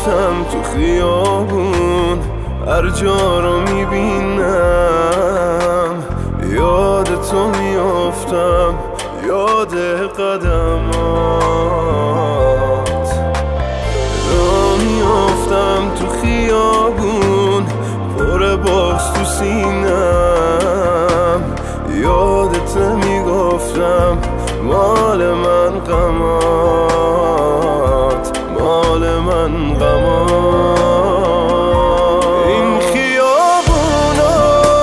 میافتم تو خیابون، هر جا رو میبینم یاد تو میافتم، یاد قدمات. را میافتم تو خیابون پر باز تو سینم، یادت میگفتم مال من غمات، مال من غمات. این خیابونا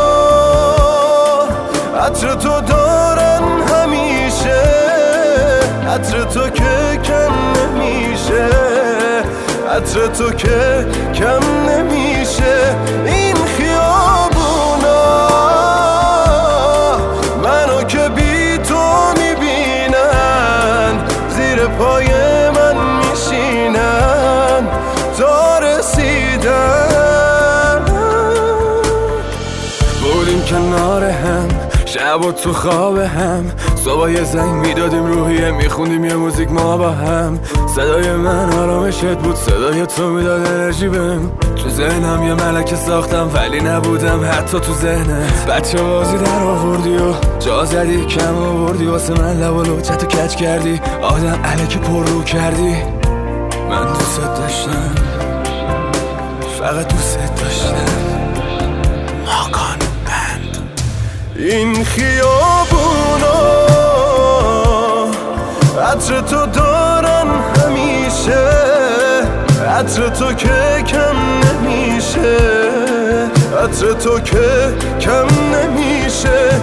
عطر تو دارن همیشه، عطر تو که کم نمیشه، عطر تو که کم نمیشه. این خیابونا منو که بی تو میبینن، زیر پای من میشینن تا رسیدن. بودیم کنار هم، شب و تو خواب هم، صبح یه زنگ میدادیم روحیه، میخوندیم یه موزیک ما با هم. صدای من آرامشت بود، صدای تو میداد انرژی بهم. تو ذهنم یه ملکه ساختم ولی نبودم حتی تو ذهنت. بچه بازی در آوردی و جا زدی کم آوردی، واسه من لب و لوچتو کج کردی، آدم الکی پر رو کردی. من دوست داشتم، فقط دوست داشتم. ماکان بند. این خیابونا عطر تو دارن همیشه، عطر تو که کم نمیشه، عطر تو که کم نمیشه.